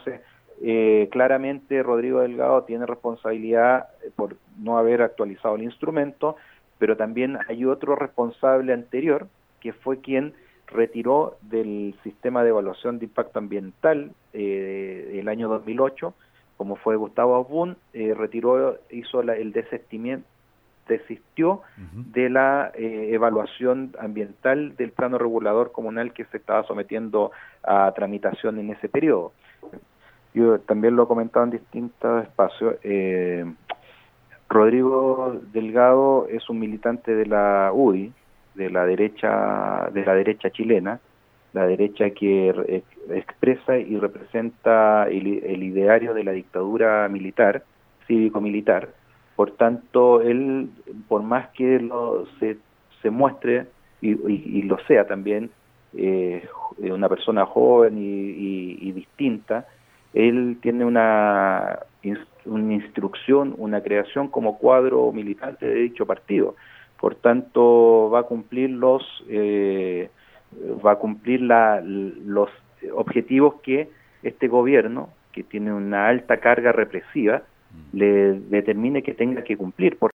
Entonces, claramente Rodrigo Delgado tiene responsabilidad por no haber actualizado el instrumento, pero también hay otro responsable anterior, que fue quien retiró del sistema de evaluación de impacto ambiental el año 2008, como fue Gustavo Asbun, hizo el desistimiento, desistió de la evaluación ambiental del plano regulador comunal que se estaba sometiendo a tramitación en ese periodo. Yo también lo he comentado en distintos espacios. Rodrigo Delgado es un militante de la UDI, de la derecha chilena, la derecha que expresa y representa el ideario de la dictadura militar, cívico-militar. Por tanto, él, por más que se muestre y lo sea también, una persona joven y distinta, él tiene una instrucción, una creación como cuadro militante de dicho partido. Por tanto, va a cumplir los objetivos que este gobierno, que tiene una alta carga represiva, le determine que tenga que cumplir.